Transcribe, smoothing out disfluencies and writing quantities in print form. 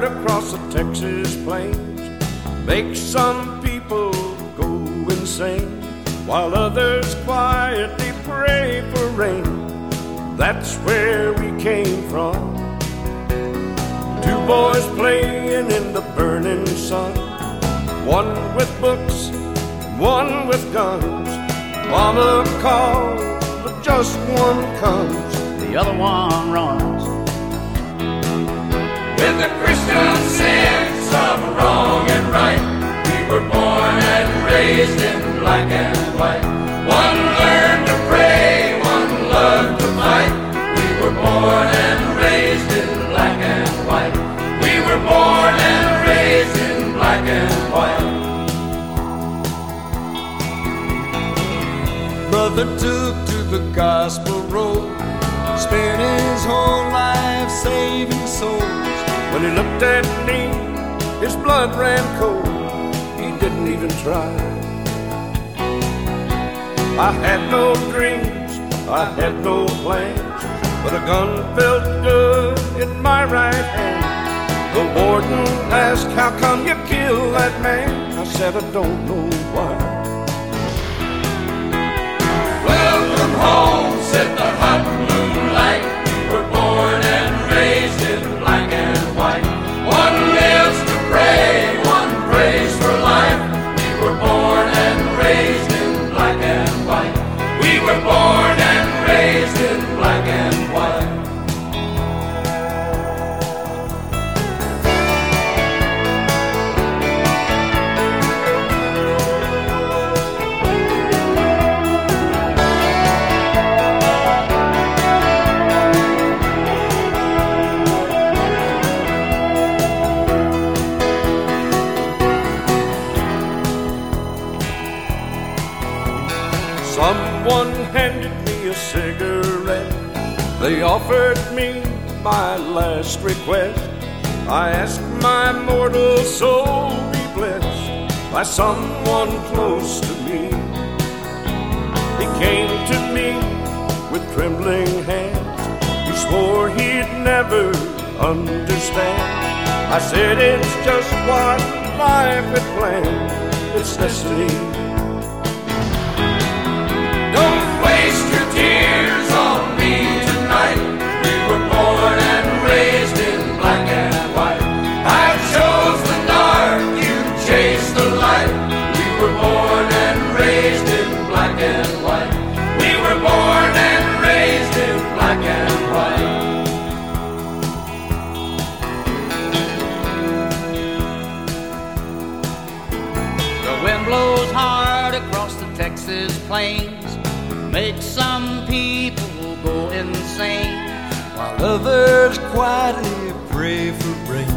hard across the Texas plains makes some people go insane, while others quietly pray for rain. That's where we came from. Two boys playing in the burning sun, one with books, one with guns. Mama calls, but just one comes, the other one runs. With the Christian sense of wrong and right, we were born and raised in black and white. One learned to pray, one loved to fight. We were born and raised in black and white. We were born and raised in black and white. Brother took to the gospel road, spent his whole life saving souls. When he looked at me, his blood ran cold. He didn't even try. I had no dreams, I had no plans, but a gun felt good in my right hand. The warden asked, how come you killed that man? I said, I don't know why. Welcome home, said the hot moonlight. We were born and raised in black and white. One lives to pray, one prays for life. We were born and raised in black and white. We were born and raised in black and white. Someone handed me a cigarette. They offered me my last request. I asked my mortal soul be blessed by someone close to me. He came to me with trembling hands. He swore he'd never understand. I said it's just what life had planned. It's destiny. Don't waste your tears on me tonight. We were born and raised in black and white. I chose the dark, you chased the light. We were born and raised in black and white. We were born and raised in black and white. The wind blows hard across the Texas plains, makes some people go insane, while others quietly pray for rain.